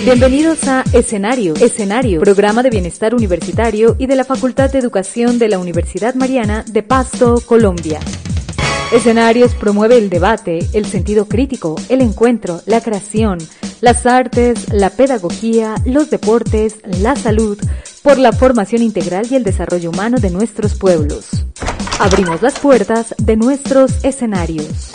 Bienvenidos a Escenario, programa de bienestar universitario y de la Facultad de Educación de la Universidad Mariana de Pasto, Colombia. Escenarios promueve el debate, el sentido crítico, el encuentro, la creación, las artes, la pedagogía, los deportes, la salud, por la formación integral y el desarrollo humano de nuestros pueblos. Abrimos las puertas de nuestros escenarios.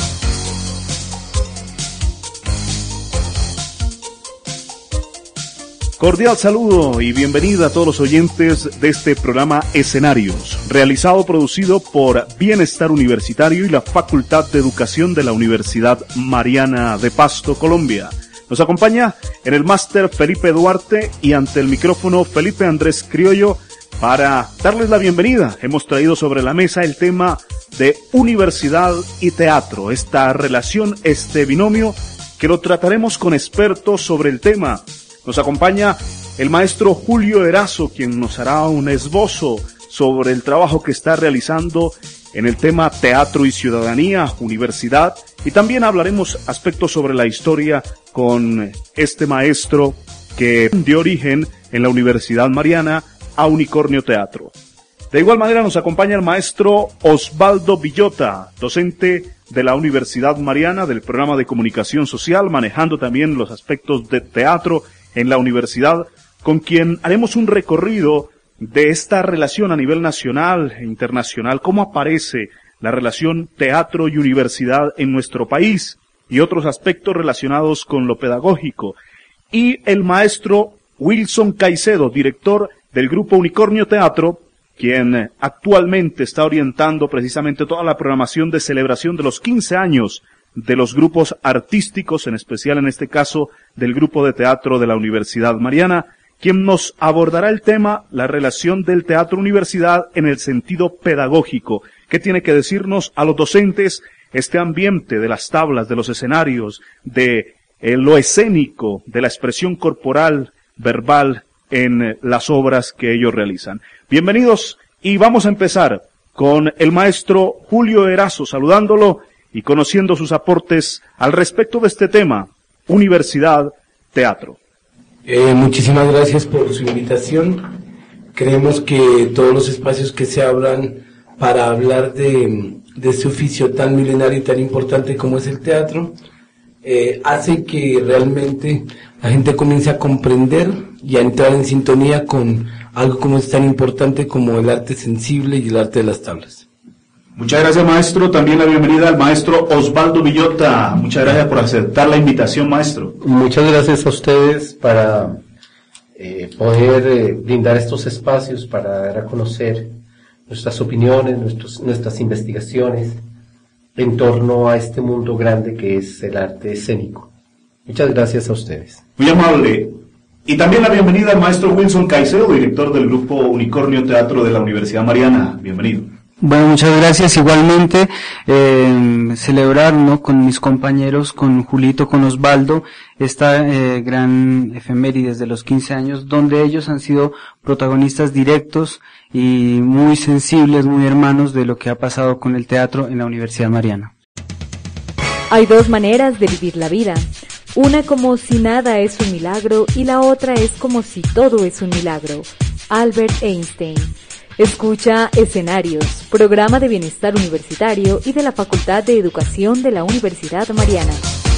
Cordial saludo y bienvenida a todos los oyentes de este programa Escenarios, producido por Bienestar Universitario y la Facultad de Educación de la Universidad Mariana de Pasto, Colombia. Nos acompaña en el máster Felipe Duarte y ante el micrófono Felipe Andrés Criollo para darles la bienvenida. Hemos traído sobre la mesa el tema de universidad y teatro, esta relación, este binomio que lo trataremos con expertos sobre el tema. Nos acompaña el maestro Julio Erazo, quien nos hará un esbozo sobre el trabajo que está realizando en el tema teatro y ciudadanía, universidad, y también hablaremos aspectos sobre la historia con este maestro que dio origen en la Universidad Mariana a Unicornio Teatro. De igual manera nos acompaña el maestro Osvaldo Villota, docente de la Universidad Mariana del programa de comunicación social, manejando también los aspectos de teatro en la universidad, con quien haremos un recorrido de esta relación a nivel nacional e internacional, cómo aparece la relación teatro y universidad en nuestro país y otros aspectos relacionados con lo pedagógico. Y el maestro Wilson Caicedo, director del grupo Unicornio Teatro, quien actualmente está orientando precisamente toda la programación de celebración de los 15 años de los grupos artísticos, en especial en este caso del grupo de teatro de la Universidad Mariana, quien nos abordará el tema, la relación del teatro-universidad en el sentido pedagógico. ¿Qué tiene que decirnos a los docentes este ambiente de las tablas, de los escenarios, de lo escénico, de la expresión corporal, verbal en las obras que ellos realizan? Bienvenidos y vamos a empezar con el maestro Julio Erazo, saludándolo y conociendo sus aportes al respecto de este tema, universidad, teatro. Muchísimas gracias por su invitación. Creemos que todos los espacios que se abran para hablar de este oficio tan milenario y tan importante como es el teatro, hace que realmente la gente comience a comprender y a entrar en sintonía con algo como es tan importante como el arte sensible y el arte de las tablas. Muchas gracias, maestro. También la bienvenida al maestro Osvaldo Villota. Muchas gracias por aceptar la invitación, maestro. Muchas gracias a ustedes para poder brindar estos espacios para dar a conocer nuestras opiniones, nuestras investigaciones en torno a este mundo grande que es el arte escénico. Muchas gracias a ustedes. Muy amable. Y también la bienvenida al maestro Wilson Caicedo, director del grupo Unicornio Teatro de la Universidad Mariana. Bienvenido. Bueno, muchas gracias. Igualmente, celebrar, ¿no?, con mis compañeros, con Julito, con Osvaldo, esta gran efemérides de los 15 años, donde ellos han sido protagonistas directos y muy sensibles, muy hermanos de lo que ha pasado con el teatro en la Universidad Mariana. Hay dos maneras de vivir la vida. Una como si nada es un milagro y la otra es como si todo es un milagro. Albert Einstein. Escucha Escenarios, programa de bienestar universitario y de la Facultad de Educación de la Universidad Mariana.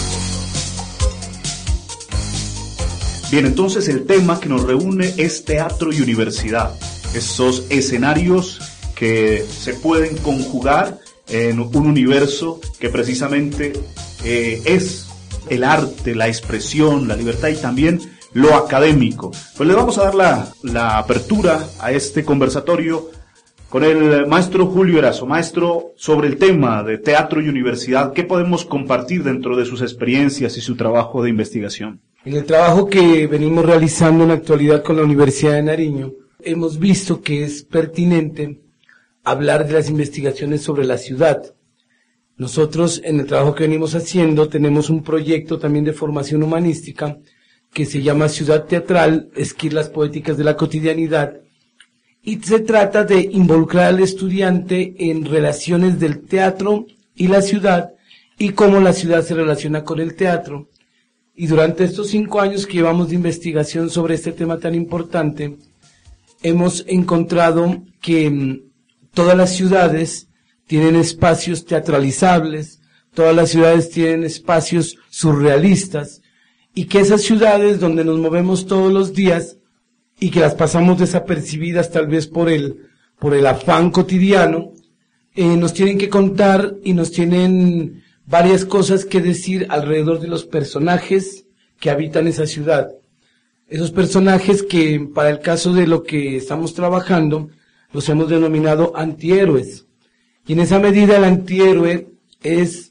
Bien, entonces el tema que nos reúne es teatro y universidad. Esos escenarios que se pueden conjugar en un universo que precisamente es el arte, la expresión, la libertad y también lo académico. Pues le vamos a dar la apertura a este conversatorio con el maestro Julio Erazo. Maestro, sobre el tema de teatro y universidad, ¿qué podemos compartir dentro de sus experiencias y su trabajo de investigación? En el trabajo que venimos realizando en la actualidad con la Universidad de Nariño, hemos visto que es pertinente hablar de las investigaciones sobre la ciudad. Nosotros, en el trabajo que venimos haciendo, tenemos un proyecto también de formación humanística que se llama Ciudad Teatral, Esquirlas Poéticas de la Cotidianidad, y se trata de involucrar al estudiante en relaciones del teatro y la ciudad, y cómo la ciudad se relaciona con el teatro. y durante estos 5 años que llevamos de investigación sobre este tema tan importante, hemos encontrado que todas las ciudades tienen espacios teatralizables, todas las ciudades tienen espacios surrealistas, y que esas ciudades donde nos movemos todos los días y que las pasamos desapercibidas tal vez por el afán cotidiano, nos tienen que contar y nos tienen varias cosas que decir alrededor de los personajes que habitan esa ciudad. Esos personajes que, para el caso de lo que estamos trabajando, los hemos denominado antihéroes. Y en esa medida el antihéroe es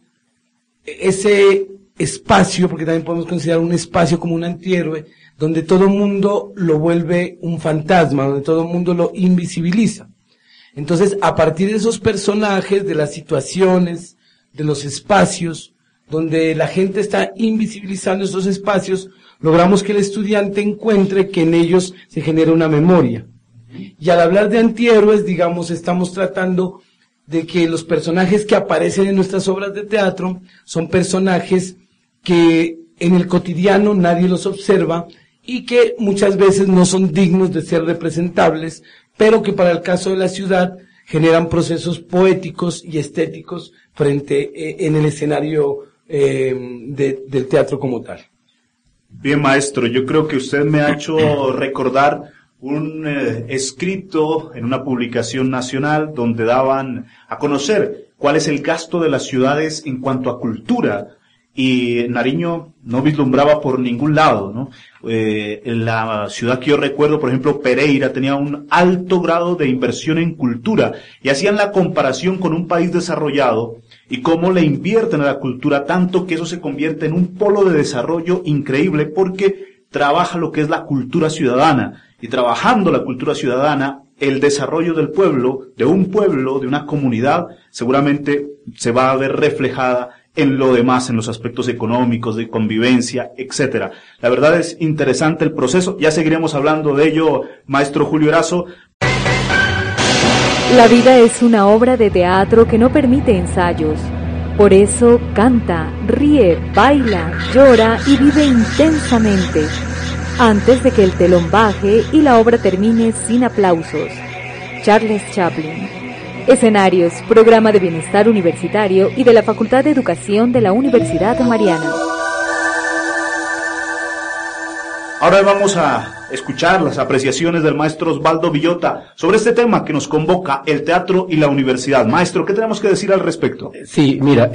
ese espacio, porque también podemos considerar un espacio como un antihéroe, donde todo el mundo lo vuelve un fantasma, donde todo el mundo lo invisibiliza. Entonces, a partir de esos personajes, de las situaciones, de los espacios, donde la gente está invisibilizando esos espacios, logramos que el estudiante encuentre que en ellos se genera una memoria. Y al hablar de antihéroes, digamos, estamos tratando de que los personajes que aparecen en nuestras obras de teatro son personajes que en el cotidiano nadie los observa y que muchas veces no son dignos de ser representables, pero que para el caso de la ciudad generan procesos poéticos y estéticos en el escenario del teatro como tal. Bien, maestro, yo creo que usted me ha hecho recordar un escrito en una publicación nacional donde daban a conocer cuál es el gasto de las ciudades en cuanto a cultura, y Nariño no vislumbraba por ningún lado, ¿no? En la ciudad que yo recuerdo, por ejemplo, Pereira, tenía un alto grado de inversión en cultura, y hacían la comparación con un país desarrollado y cómo le invierten a la cultura tanto que eso se convierte en un polo de desarrollo increíble, porque trabaja lo que es la cultura ciudadana, y trabajando la cultura ciudadana, el desarrollo del pueblo, de una comunidad, seguramente se va a ver reflejada en lo demás, en los aspectos económicos, de convivencia, etcétera. La verdad es interesante el proceso, ya seguiremos hablando de ello, maestro Julio Erazo. La vida es una obra de teatro que no permite ensayos. Por eso canta, ríe, baila, llora y vive intensamente, antes de que el telón baje y la obra termine sin aplausos. Charles Chaplin. Escenarios, programa de bienestar universitario y de la Facultad de Educación de la Universidad Mariana. Ahora vamos a escuchar las apreciaciones del maestro Osvaldo Villota sobre este tema que nos convoca, el teatro y la universidad. Maestro, ¿qué tenemos que decir al respecto? Sí, mira,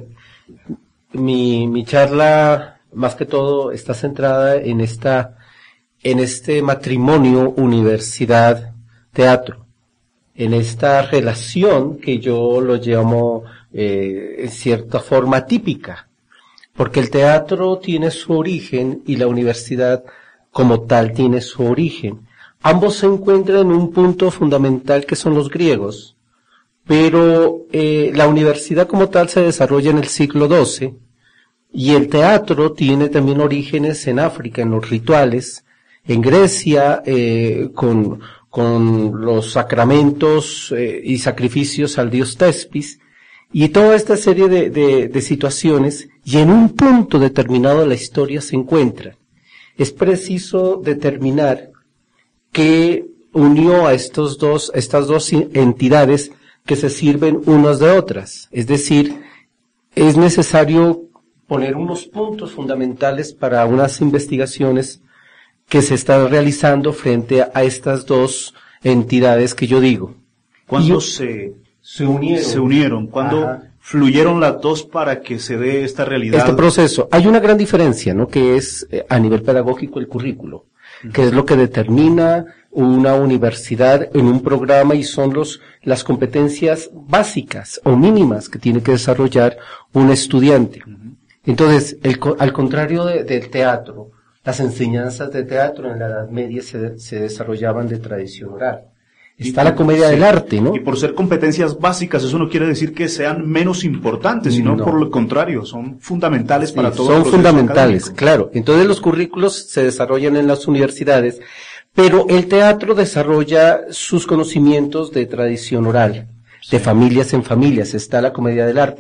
mi charla más que todo está centrada en este matrimonio universidad-teatro, en esta relación que yo lo llamo en cierta forma típica, porque el teatro tiene su origen y la universidad como tal tiene su origen. Ambos se encuentran en un punto fundamental que son los griegos, pero la universidad como tal se desarrolla en el siglo XII y el teatro tiene también orígenes en África, en los rituales, en Grecia, con los sacramentos y sacrificios al dios Tespis, y toda esta serie de situaciones, y en un punto determinado de la historia se encuentran. Es preciso determinar qué unió a estas dos entidades que se sirven unas de otras. Es decir, es necesario poner unos puntos fundamentales para unas investigaciones que se están realizando frente a estas dos entidades que yo digo. ¿Cuándo se unieron? ¿Cuándo fluyeron las dos para que se dé esta realidad? Este proceso. Hay una gran diferencia, ¿no? Que es a nivel pedagógico el currículo, que es lo que determina una universidad en un programa y son las competencias básicas o mínimas que tiene que desarrollar un estudiante. Entonces, al contrario del teatro, las enseñanzas de teatro en la Edad Media se desarrollaban de tradición oral. Está la comedia del arte, ¿no? Y por ser competencias básicas, eso no quiere decir que sean menos importantes, sino por lo contrario, son fundamentales para todo el proceso fundamentales, académico. Claro. Entonces los currículos se desarrollan en las universidades, pero el teatro desarrolla sus conocimientos de tradición oral, de familias en familias. Está la comedia del arte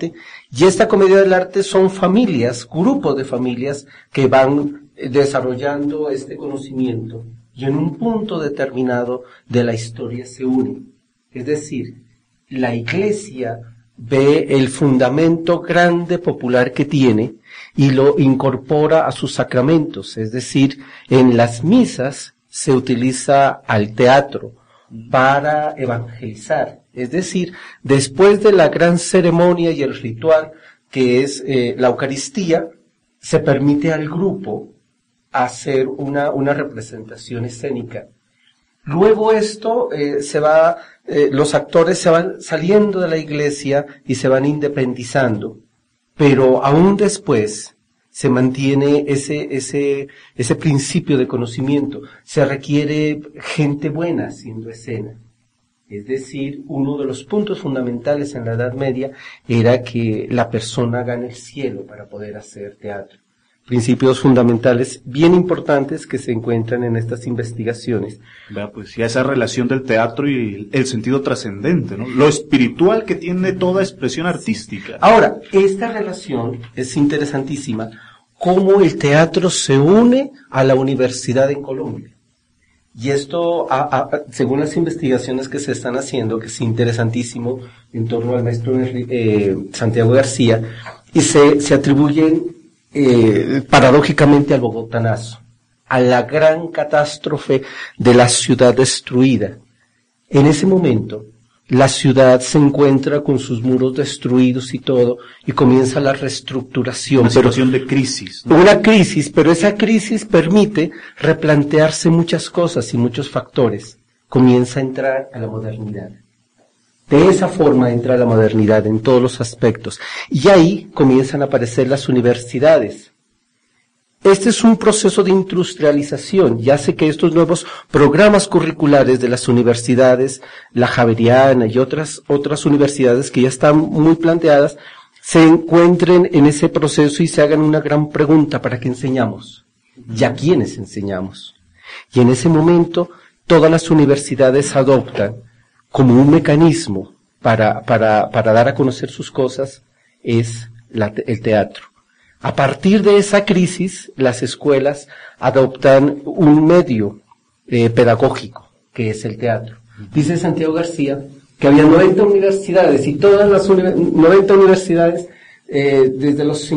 Y esta comedia del arte son familias, grupos de familias que van desarrollando este conocimiento y en un punto determinado de la historia se unen. Es decir, la Iglesia ve el fundamento grande popular que tiene y lo incorpora a sus sacramentos. Es decir, en las misas se utiliza al teatro para evangelizar. Es decir, después de la gran ceremonia y el ritual que es la Eucaristía, se permite al grupo hacer una representación escénica. Luego esto los actores se van saliendo de la iglesia y se van independizando, pero aún después se mantiene ese principio de conocimiento. Se requiere gente buena haciendo escena. Es decir, uno de los puntos fundamentales en la Edad Media era que la persona gane el cielo para poder hacer teatro. Principios fundamentales bien importantes que se encuentran en estas investigaciones. Pues ya esa relación del teatro y el sentido trascendente, ¿no? Lo espiritual que tiene toda expresión artística. Ahora, esta relación es interesantísima, cómo el teatro se une a la universidad en Colombia. Y esto, según las investigaciones que se están haciendo, que es interesantísimo, en torno al maestro Santiago García, y se atribuyen paradójicamente al bogotanazo, a la gran catástrofe de la ciudad destruida. En ese momento, la ciudad se encuentra con sus muros destruidos y todo, y comienza la reestructuración. Una situación de crisis, ¿no? Una crisis, pero esa crisis permite replantearse muchas cosas y muchos factores. Comienza a entrar a la modernidad. De esa forma entra la modernidad en todos los aspectos. Y ahí comienzan a aparecer las universidades. Este es un proceso de industrialización. Ya sé que estos nuevos programas curriculares de las universidades, la Javeriana y otras universidades que ya están muy planteadas, se encuentren en ese proceso y se hagan una gran pregunta: ¿para qué enseñamos? ¿Y a quiénes enseñamos? Y en ese momento todas las universidades adoptan como un mecanismo para dar a conocer sus cosas es el teatro. A partir de esa crisis, las escuelas adoptan un medio pedagógico, que es el teatro. Dice Santiago García que había 90 universidades y todas las 90 universidades desde los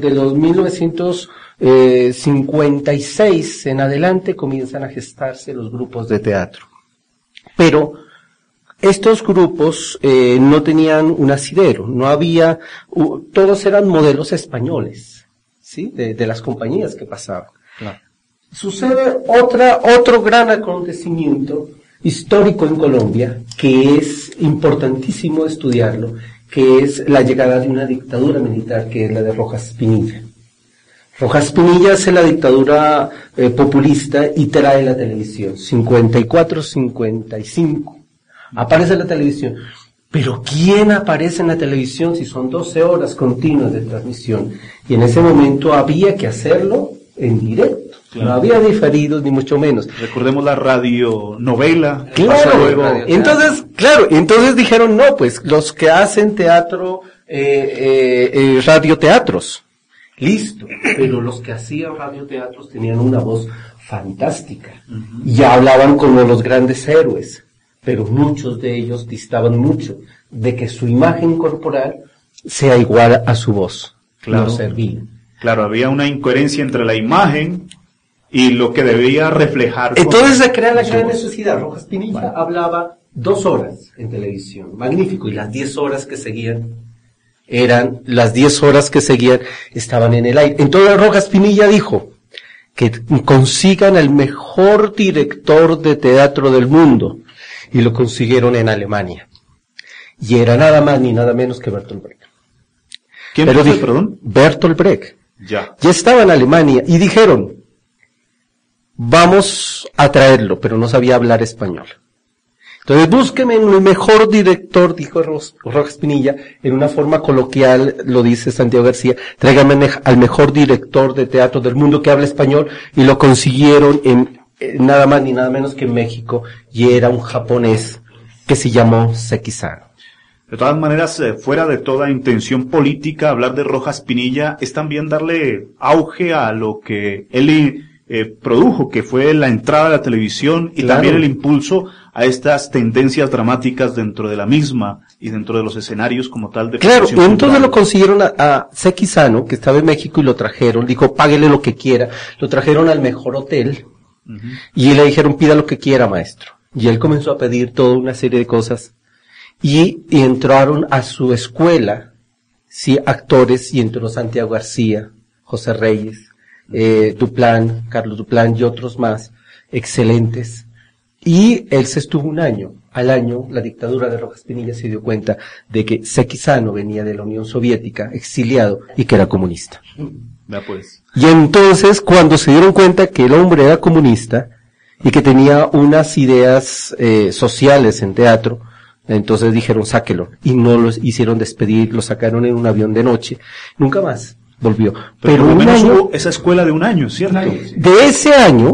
1956 en adelante comienzan a gestarse los grupos de teatro. Pero estos grupos no tenían un asidero, no había, todos eran modelos españoles, ¿sí? De las compañías que pasaban. Claro. Sucede otro gran acontecimiento histórico en Colombia, que es importantísimo estudiarlo, que es la llegada de una dictadura militar, que es la de Rojas Pinilla. Rojas Pinilla hace la dictadura populista y trae la televisión, 54-55. Aparece la televisión. Pero ¿quién aparece en la televisión si son 12 horas continuas de transmisión? Y en ese momento había que hacerlo en directo. Claro. No había diferidos ni mucho menos. Recordemos la radionovela. Claro. Entonces dijeron, no, pues los que hacen teatro, radioteatros. Listo. Pero los que hacían radioteatros tenían una voz fantástica. Uh-huh. Y hablaban como los grandes héroes. Pero muchos de ellos distaban mucho de que su imagen corporal sea igual a su voz. Claro. No servía. Claro, había una incoherencia entre la imagen y lo que debía reflejar. Entonces se crea la gran necesidad. Rojas Pinilla hablaba 2 horas en televisión. Magnífico. Y las 10 horas que seguían estaban en el aire. Entonces Rojas Pinilla dijo que consigan el mejor director de teatro del mundo. Y lo consiguieron en Alemania. Y era nada más ni nada menos que Bertolt Brecht. ¿Quién fue, perdón? Bertolt Brecht. Ya estaba en Alemania y dijeron, vamos a traerlo, pero no sabía hablar español. Entonces búsqueme el mejor director, dijo Rojas Pinilla, en una forma coloquial, lo dice Santiago García, tráigame al mejor director de teatro del mundo que habla español, y lo consiguieron en nada más ni nada menos que en México, y era un japonés que se llamó Sekizano. De todas maneras, fuera de toda intención política, hablar de Rojas Pinilla es también darle auge a lo que él produjo, que fue la entrada a la televisión y también el impulso a estas tendencias dramáticas dentro de la misma y dentro de los escenarios como tal de... Claro, y entonces lo consiguieron a Sequizano, que estaba en México, y lo trajeron, dijo, páguele lo que quiera, lo trajeron al mejor hotel, y le dijeron, pida lo que quiera, maestro. Y él comenzó a pedir toda una serie de cosas, y entraron a su escuela, sí, actores, y entró Santiago García, José Reyes, Duplán, Carlos Duplán y otros más, excelentes. Y él se estuvo un año. Al año, la dictadura de Rojas Pinilla se dio cuenta de que Sequizano venía de la Unión Soviética, exiliado, y que era comunista. Ya pues. Y entonces, cuando se dieron cuenta que el hombre era comunista, y que tenía unas ideas sociales en teatro, entonces dijeron, sáquelo. Y no los hicieron despedir, lo sacaron en un avión de noche. Nunca más volvió. Pero por lo menos hubo esa escuela de un año, ¿cierto? De ese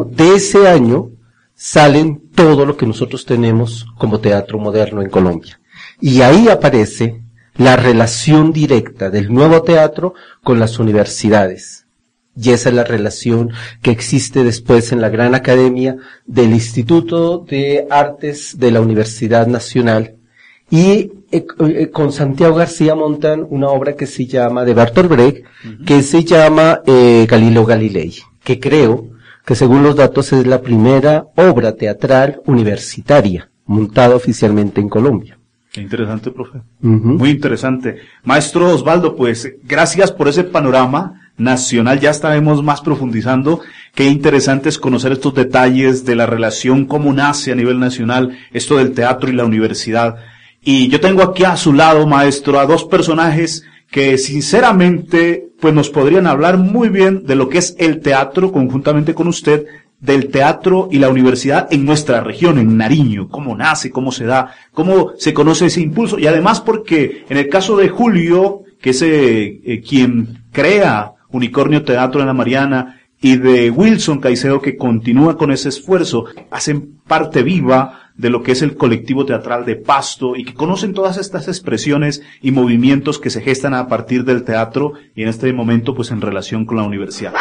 año, salen todo lo que nosotros tenemos como teatro moderno en Colombia. Y ahí aparece la relación directa del nuevo teatro con las universidades. Y esa es la relación que existe después en la Gran Academia del Instituto de Artes de la Universidad Nacional. Y con Santiago García montan una obra que se llama, de Bertolt Brecht, que se llama Galileo Galilei, que creo que según los datos es la primera obra teatral universitaria montada oficialmente en Colombia. Qué interesante, profe. Muy interesante. Maestro Osvaldo, pues gracias por ese panorama nacional. Ya estaremos más profundizando. Qué interesante es conocer estos detalles de la relación, cómo nace a nivel nacional esto del teatro y la universidad. Y yo tengo aquí a su lado, maestro, a dos personajes que sinceramente pues nos podrían hablar muy bien de lo que es el teatro conjuntamente con usted, del teatro y la universidad en nuestra región, en Nariño, cómo nace, cómo se da, cómo se conoce ese impulso, y además porque en el caso de Julio, que es quien crea Unicornio Teatro en la Mariana, y de Wilson Caicedo, que continúa con ese esfuerzo, hacen parte viva de lo que es el colectivo teatral de Pasto y que conocen todas estas expresiones y movimientos que se gestan a partir del teatro y en este momento pues en relación con la universidad.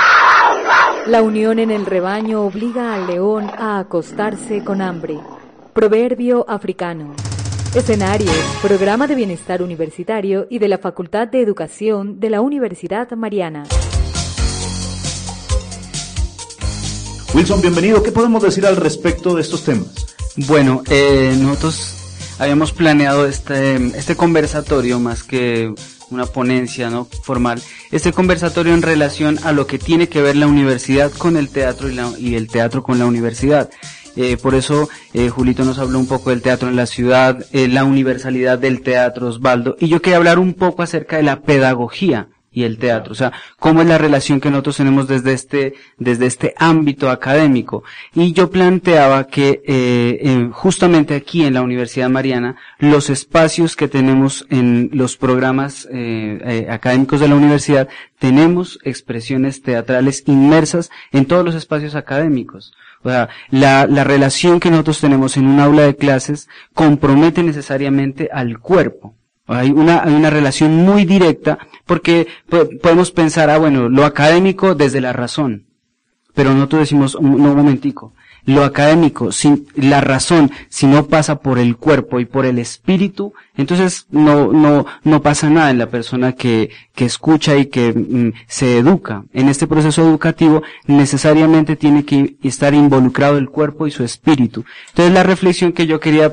La unión en el rebaño obliga al león a acostarse con hambre. Proverbio africano. Escenarios, programa de bienestar universitario y de la Facultad de Educación de la Universidad Mariana. Wilson, bienvenido. ¿Qué podemos decir al respecto de estos temas? Bueno, nosotros habíamos planeado este conversatorio más que una ponencia, ¿no?, formal, este conversatorio en relación a lo que tiene que ver la universidad con el teatro y el teatro con la universidad. Por eso Julito nos habló un poco del teatro en la ciudad, la universalidad del teatro, Osvaldo, y yo quería hablar un poco acerca de la pedagogía y el teatro, o sea, cómo es la relación que nosotros tenemos desde este ámbito académico. Y yo planteaba que justamente aquí en la Universidad Mariana, los espacios que tenemos en los programas académicos de la universidad, tenemos expresiones teatrales inmersas en todos los espacios académicos. O sea, la relación que nosotros tenemos en un aula de clases compromete necesariamente al cuerpo. Hay una relación muy directa, porque podemos pensar, bueno, lo académico desde la razón. Pero nosotros decimos, no, un momentico. Lo académico, sin la razón, si no pasa por el cuerpo y por el espíritu, entonces no pasa nada en la persona que escucha y que se educa. En este proceso educativo necesariamente tiene que estar involucrado el cuerpo y su espíritu. Entonces la reflexión que yo quería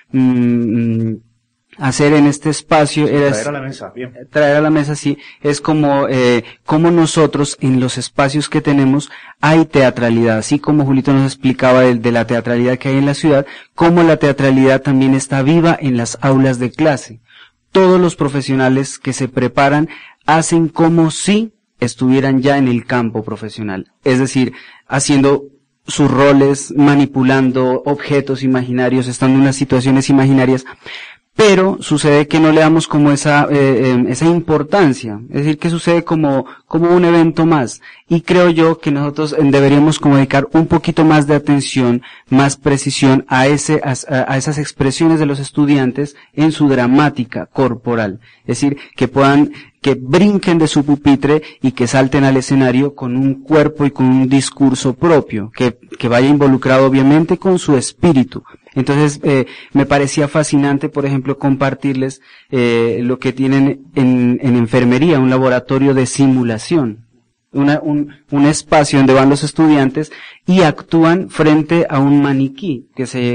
hacer en este espacio era traer a la mesa, bien. Traer a la mesa, sí, es como nosotros en los espacios que tenemos hay teatralidad, así como Julito nos explicaba de la teatralidad que hay en la ciudad, como la teatralidad también está viva en las aulas de clase. Todos los profesionales que se preparan hacen como si estuvieran ya en el campo profesional, es decir, haciendo sus roles, manipulando objetos imaginarios, estando en unas situaciones imaginarias. pero sucede que no le damos como esa importancia, es decir, que sucede como un evento más, y creo yo que nosotros deberíamos como dedicar un poquito más de atención, más precisión a esas expresiones de los estudiantes en su dramática corporal, es decir, que brinquen de su pupitre y que salten al escenario con un cuerpo y con un discurso propio, que vaya involucrado obviamente con su espíritu. Entonces, me parecía fascinante, por ejemplo, compartirles lo que tienen en enfermería, un laboratorio de simulación, un espacio donde van los estudiantes y actúan frente a un maniquí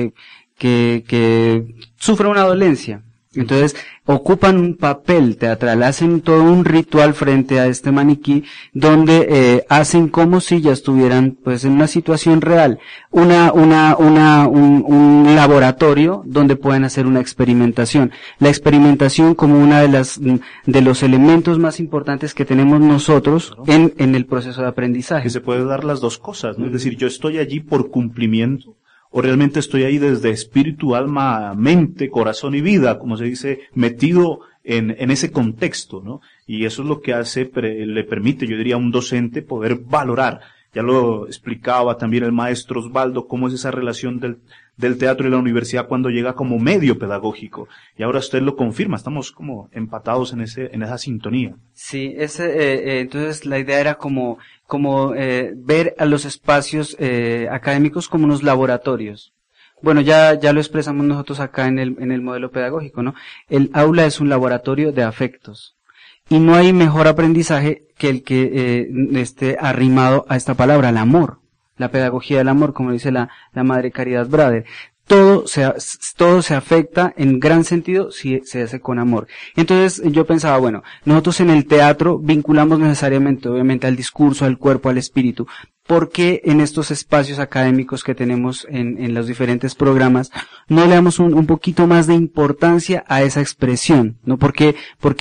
que sufre una dolencia. Entonces, ocupan un papel teatral, hacen todo un ritual frente a este maniquí, donde hacen como si ya estuvieran pues en una situación real, un laboratorio donde pueden hacer una experimentación. La experimentación como una de los elementos más importantes que tenemos nosotros en el proceso de aprendizaje. Que se puede dar las dos cosas, ¿no? Es decir, yo estoy allí por cumplimiento, o realmente estoy ahí desde espíritu, alma, mente, corazón y vida, como se dice, metido en ese contexto, ¿no? Y eso es lo que le permite, yo diría, a un docente poder valorar. Ya lo explicaba también el maestro Osvaldo, cómo es esa relación del teatro y la universidad cuando llega como medio pedagógico. Y ahora usted lo confirma, estamos como empatados en esa sintonía. Sí, entonces la idea era como ver a los espacios académicos como unos laboratorios. Bueno, ya lo expresamos nosotros acá en el modelo pedagógico, ¿no? El aula es un laboratorio de afectos. Y no hay mejor aprendizaje que el que esté arrimado a esta palabra, el amor. La pedagogía del amor, como dice la Madre Caridad Brader. Todo se afecta en gran sentido si se hace con amor. Entonces yo pensaba, bueno, nosotros en el teatro vinculamos necesariamente, obviamente, al discurso, al cuerpo, al espíritu. ¿Por qué en estos espacios académicos que tenemos en los diferentes programas no le damos un poquito más de importancia a esa expresión? ¿No? Porque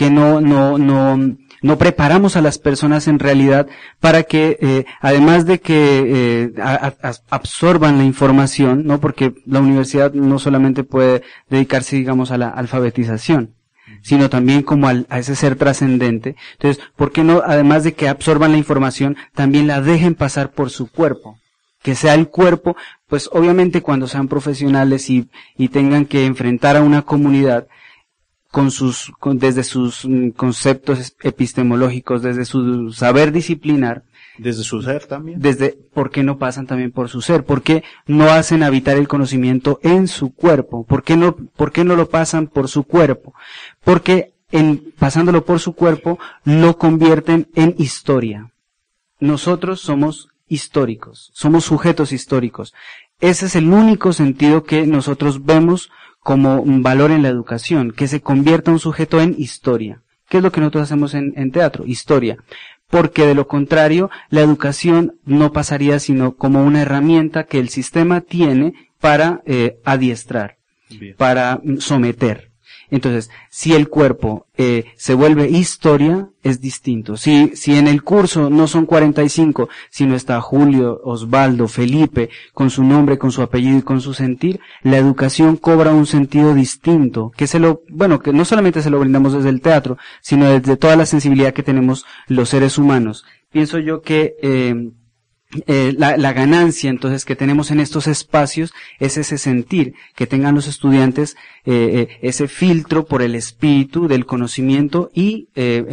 no preparamos a las personas en realidad para que, además de que absorban la información, ¿no? Porque la universidad no solamente puede dedicarse, digamos, a la alfabetización, sino también como a ese ser trascendente. Entonces, ¿por qué no, además de que absorban la información, también la dejen pasar por su cuerpo? Que sea el cuerpo, pues obviamente cuando sean profesionales y tengan que enfrentar a una comunidad, desde sus conceptos epistemológicos, desde su saber disciplinar, desde su ser también. ¿Por qué no pasan también por su ser? ¿Por qué no hacen habitar el conocimiento en su cuerpo? ¿Por qué no lo pasan por su cuerpo? Porque pasándolo por su cuerpo, lo convierten en historia. Nosotros somos históricos, somos sujetos históricos. Ese es el único sentido que nosotros vemos como un valor en la educación, que se convierta un sujeto en historia. ¿Qué es lo que nosotros hacemos en teatro? Historia. Porque de lo contrario, la educación no pasaría sino como una herramienta que el sistema tiene para adiestrar, bien, para someter. Entonces, si el cuerpo se vuelve historia, es distinto. Si en el curso no son 45, sino está Julio, Osvaldo, Felipe, con su nombre, con su apellido y con su sentir, la educación cobra un sentido distinto, que no solamente se lo brindamos desde el teatro, sino desde toda la sensibilidad que tenemos los seres humanos. Pienso yo que la ganancia entonces que tenemos en estos espacios es ese sentir, que tengan los estudiantes ese filtro por el espíritu del conocimiento y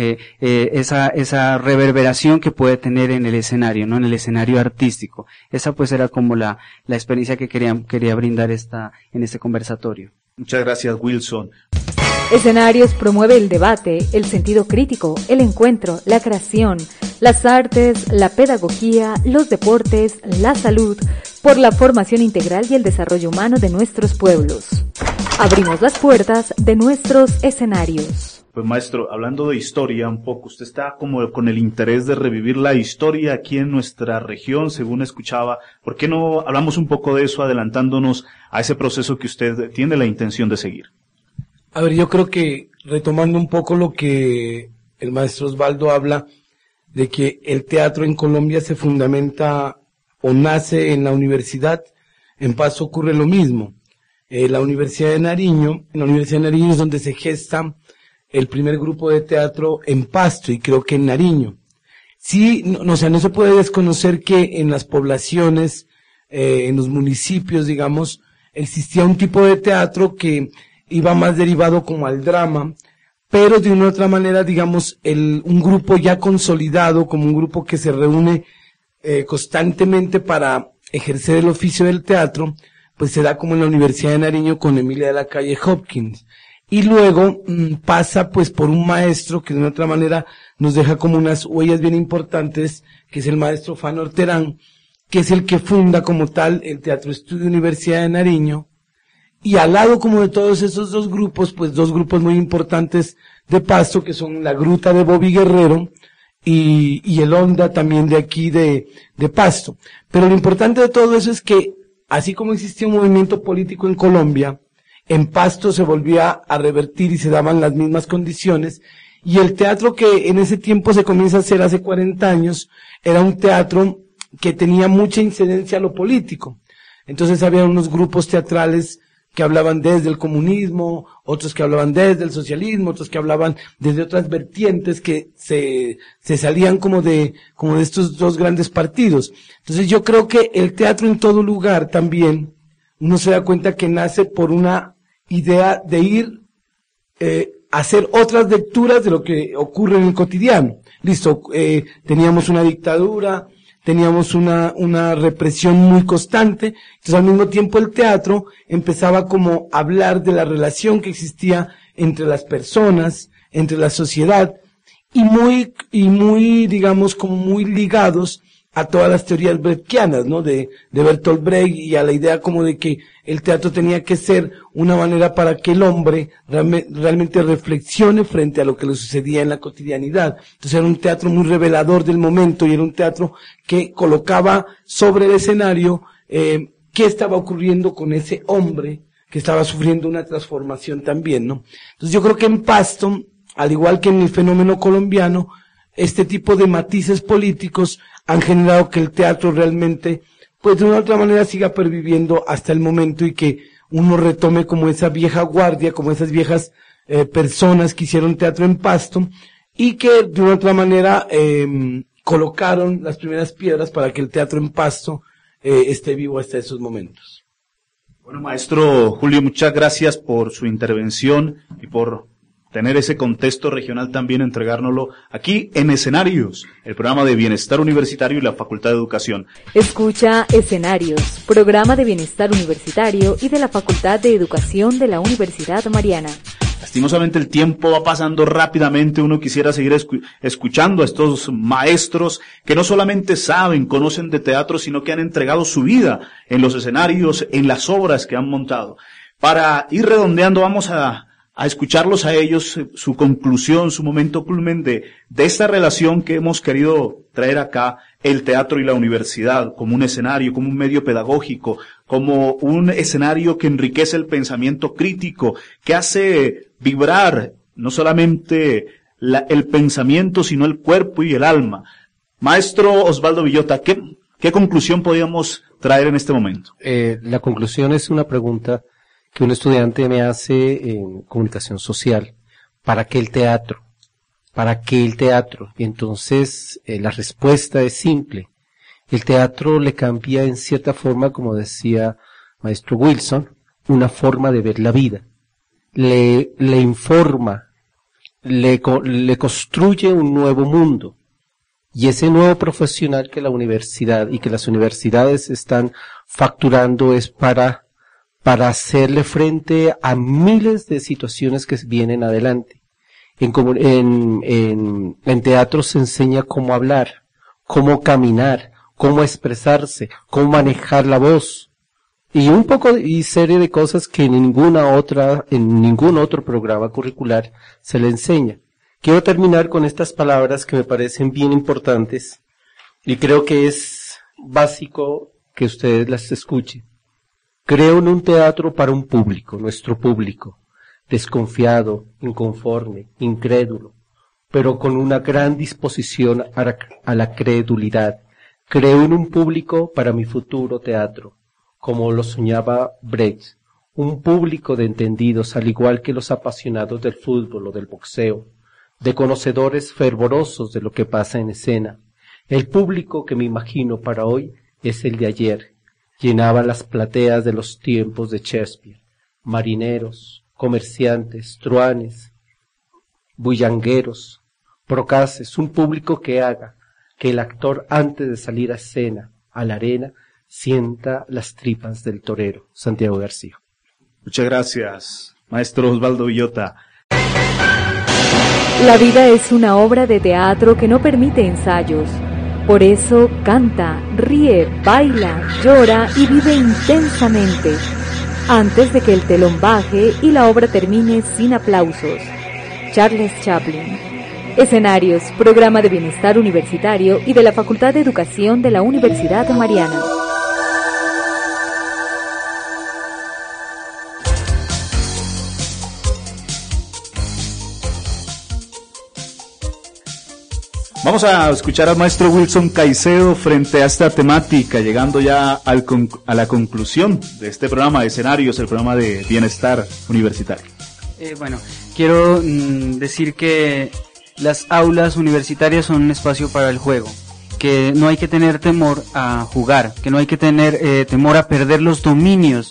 esa reverberación que puede tener en el escenario, ¿no? En el escenario artístico. Esa pues era como la experiencia que quería brindar en este conversatorio. Muchas gracias, Wilson. Escenarios promueve el debate, el sentido crítico, el encuentro, la creación, las artes, la pedagogía, los deportes, la salud, por la formación integral y el desarrollo humano de nuestros pueblos. Abrimos las puertas de nuestros escenarios. Pues maestro, hablando de historia un poco, usted está como con el interés de revivir la historia aquí en nuestra región, según escuchaba. ¿Por qué no hablamos un poco de eso, adelantándonos a ese proceso que usted tiene la intención de seguir? A ver, yo creo que retomando un poco lo que el maestro Osvaldo habla, de que el teatro en Colombia se fundamenta o nace en la universidad, en Pasto ocurre lo mismo. la Universidad de Nariño. En la Universidad de Nariño es donde se gesta el primer grupo de teatro en Pasto y creo que en Nariño. Sí, no se puede desconocer que en las poblaciones, en los municipios, digamos, existía un tipo de teatro que iba más derivado como al drama, pero de una u otra manera, digamos, un grupo ya consolidado, como un grupo que se reúne constantemente para ejercer el oficio del teatro, pues se da como en la Universidad de Nariño con Emilia de la Calle Hopkins. Y luego pasa pues por un maestro que de una otra manera nos deja como unas huellas bien importantes, que es el maestro Fanor Terán, que es el que funda como tal el Teatro Estudio Universidad de Nariño. Y al lado como de todos esos dos grupos, pues dos grupos muy importantes de Pasto, que son la Gruta de Bobby Guerrero y el Onda también de aquí de Pasto. Pero lo importante de todo eso es que, así como existía un movimiento político en Colombia, en Pasto se volvía a revertir y se daban las mismas condiciones, y el teatro que en ese tiempo se comienza a hacer hace 40 años, era un teatro que tenía mucha incidencia a lo político. Entonces había unos grupos teatrales que hablaban desde el comunismo, otros que hablaban desde el socialismo, otros que hablaban desde otras vertientes que se salían como de estos dos grandes partidos. Entonces yo creo que el teatro en todo lugar también, uno se da cuenta que nace por una idea de ir a hacer otras lecturas de lo que ocurre en el cotidiano. Listo, teníamos una dictadura, teníamos una represión muy constante, entonces al mismo tiempo el teatro empezaba como a hablar de la relación que existía entre las personas, entre la sociedad, y muy, digamos, como muy ligados a todas las teorías brechtianas, ¿no? De Bertolt Brecht, y a la idea como de que el teatro tenía que ser una manera para que el hombre realmente reflexione frente a lo que le sucedía en la cotidianidad. Entonces era un teatro muy revelador del momento, y era un teatro que colocaba sobre el escenario qué estaba ocurriendo con ese hombre que estaba sufriendo una transformación también, ¿no? Entonces yo creo que en Pasto, al igual que en el fenómeno colombiano, este tipo de matices políticos han generado que el teatro realmente, pues de una u otra manera siga perviviendo hasta el momento, y que uno retome como esa vieja guardia, como esas viejas personas que hicieron teatro en Pasto, y que de una u otra manera colocaron las primeras piedras para que el teatro en Pasto esté vivo hasta esos momentos. Bueno, maestro Julio, muchas gracias por su intervención y por tener ese contexto regional también, entregárnoslo aquí en Escenarios, el programa de Bienestar Universitario y la Facultad de Educación. Escucha Escenarios, programa de Bienestar Universitario y de la Facultad de Educación de la Universidad Mariana. Lastimosamente el tiempo va pasando rápidamente, uno quisiera seguir escuchando a estos maestros que no solamente saben, conocen de teatro, sino que han entregado su vida en los escenarios, en las obras que han montado. Para ir redondeando, vamos a escucharlos a ellos, su conclusión, su momento culmen de esta relación que hemos querido traer acá, el teatro y la universidad, como un escenario, como un medio pedagógico, como un escenario que enriquece el pensamiento crítico, que hace vibrar no solamente el pensamiento, sino el cuerpo y el alma. Maestro Osvaldo Villota, ¿qué conclusión podríamos traer en este momento? La conclusión es una pregunta que un estudiante me hace en comunicación social. ¿Para qué el teatro? ¿Para qué el teatro? Y entonces la respuesta es simple. El teatro le cambia en cierta forma, como decía maestro Wilson, una forma de ver la vida. Le informa, le construye un nuevo mundo. Y ese nuevo profesional que la universidad y que las universidades están facturando es para hacerle frente a miles de situaciones que vienen adelante. En teatro se enseña cómo hablar, cómo caminar, cómo expresarse, cómo manejar la voz, y serie de cosas que en ningún otro programa curricular se le enseña. Quiero terminar con estas palabras que me parecen bien importantes, y creo que es básico que ustedes las escuchen. Creo en un teatro para un público, nuestro público, desconfiado, inconforme, incrédulo, pero con una gran disposición a la credulidad. Creo en un público para mi futuro teatro, como lo soñaba Brecht, un público de entendidos, al igual que los apasionados del fútbol o del boxeo, de conocedores fervorosos de lo que pasa en escena. El público que me imagino para hoy es el de ayer. Llenaba las plateas de los tiempos de Shakespeare. Marineros, comerciantes, truhanes, bullangueros, procaces, un público que haga que el actor antes de salir a escena, a la arena, sienta las tripas del torero. Santiago García. Muchas gracias, maestro Osvaldo Villota. La vida es una obra de teatro que no permite ensayos. Por eso canta, ríe, baila, llora y vive intensamente, antes de que el telón baje y la obra termine sin aplausos. Charles Chaplin. Escenarios, programa de bienestar universitario y de la Facultad de Educación de la Universidad Mariana. Vamos a escuchar al maestro Wilson Caicedo frente a esta temática, llegando ya a la conclusión de este programa de escenarios, el programa de bienestar universitario. Bueno, quiero decir que las aulas universitarias son un espacio para el juego, que no hay que tener temor a jugar, que no hay que tener temor a perder los dominios,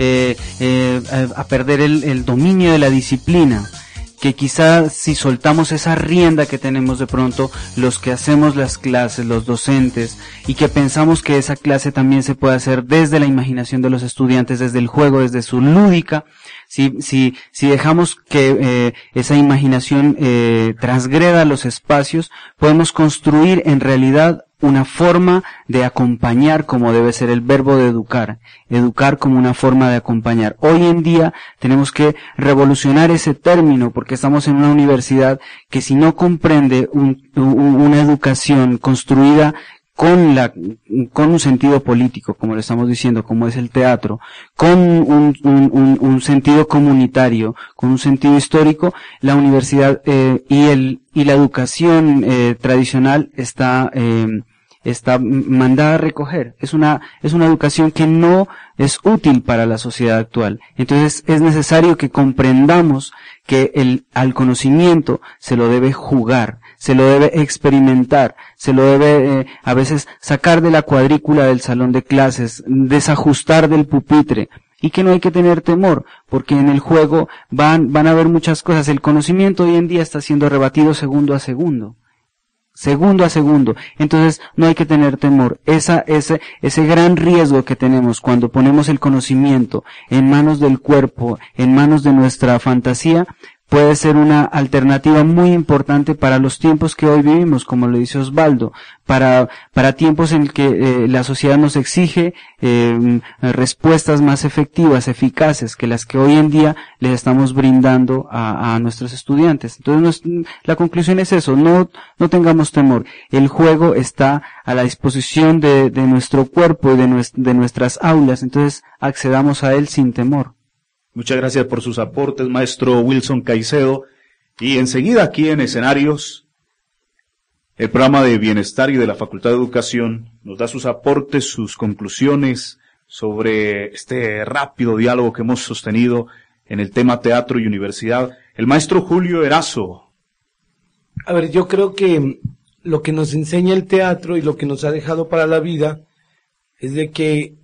a perder el dominio de la disciplina, que quizás si soltamos esa rienda que tenemos de pronto los que hacemos las clases, los docentes, y que pensamos que esa clase también se puede hacer desde la imaginación de los estudiantes, desde el juego, desde su lúdica, si dejamos que esa imaginación transgreda los espacios, podemos construir en realidad una forma de acompañar, como debe ser el verbo de educar como una forma de acompañar. Hoy en día tenemos que revolucionar ese término, porque estamos en una universidad que si no comprende una educación construida con un sentido político, como lo estamos diciendo, como es el teatro, con un sentido comunitario, con un sentido histórico, la universidad y la educación tradicional está mandada a recoger. Es una educación que no es útil para la sociedad actual. Entonces es necesario que comprendamos que al conocimiento se lo debe jugar, se lo debe experimentar, se lo debe a veces sacar de la cuadrícula del salón de clases, desajustar del pupitre, y que no hay que tener temor, porque en el juego van a haber muchas cosas. El conocimiento hoy en día está siendo rebatido segundo a segundo. Entonces no hay que tener temor. Ese gran riesgo que tenemos cuando ponemos el conocimiento en manos del cuerpo, en manos de nuestra fantasía, puede ser una alternativa muy importante para los tiempos que hoy vivimos, como lo dice Osvaldo, para tiempos en que la sociedad nos exige respuestas más efectivas, eficaces, que las que hoy en día les estamos brindando a nuestros estudiantes. Entonces la conclusión es eso, no tengamos temor. El juego está a la disposición de nuestro cuerpo y de nuestras aulas, entonces accedamos a él sin temor. Muchas gracias por sus aportes, maestro Wilson Caicedo. Y enseguida aquí en Escenarios, el programa de bienestar y de la Facultad de Educación nos da sus aportes, sus conclusiones sobre este rápido diálogo que hemos sostenido en el tema teatro y universidad. El maestro Julio Erazo. A ver, yo creo que lo que nos enseña el teatro y lo que nos ha dejado para la vida es de que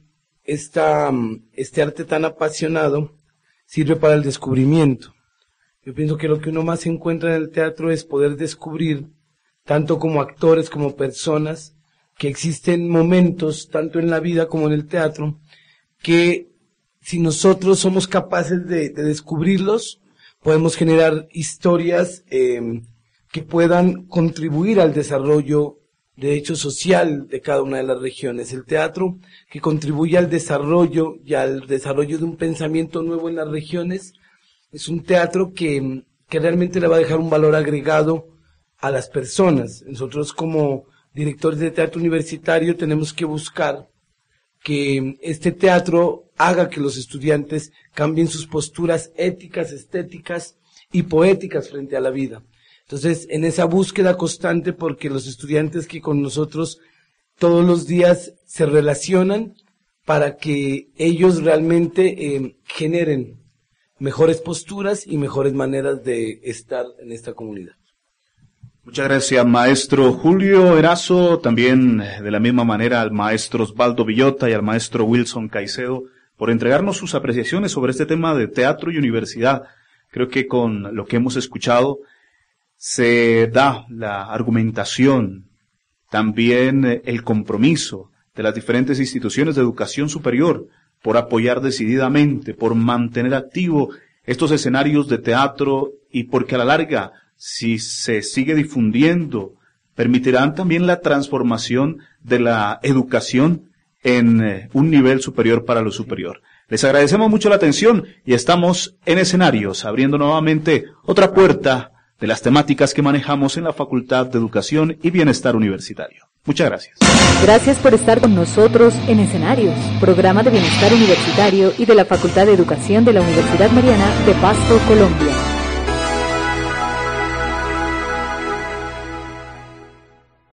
este arte tan apasionado sirve para el descubrimiento. Yo pienso que lo que uno más encuentra en el teatro es poder descubrir, tanto como actores como personas, que existen momentos, tanto en la vida como en el teatro, que si nosotros somos capaces de descubrirlos, podemos generar historias que puedan contribuir al desarrollo de hecho social de cada una de las regiones. El teatro que contribuye al desarrollo y al desarrollo de un pensamiento nuevo en las regiones es un teatro que realmente le va a dejar un valor agregado a las personas. Nosotros como directores de teatro universitario tenemos que buscar que este teatro haga que los estudiantes cambien sus posturas éticas, estéticas y poéticas frente a la vida. Entonces, en esa búsqueda constante, porque los estudiantes que con nosotros todos los días se relacionan, para que ellos realmente generen mejores posturas y mejores maneras de estar en esta comunidad. Muchas gracias, maestro Julio Erazo, también de la misma manera al maestro Osvaldo Villota y al maestro Wilson Caicedo, por entregarnos sus apreciaciones sobre este tema de teatro y universidad. Creo que con lo que hemos escuchado se da la argumentación, también el compromiso de las diferentes instituciones de educación superior por apoyar decididamente, por mantener activo estos escenarios de teatro y porque a la larga, si se sigue difundiendo, permitirán también la transformación de la educación en un nivel superior para lo superior. Les agradecemos mucho la atención y estamos en escenarios, abriendo nuevamente otra puerta de las temáticas que manejamos en la Facultad de Educación y Bienestar Universitario. Muchas gracias. Gracias por estar con nosotros en Escenarios, programa de Bienestar Universitario y de la Facultad de Educación de la Universidad Mariana de Pasto, Colombia.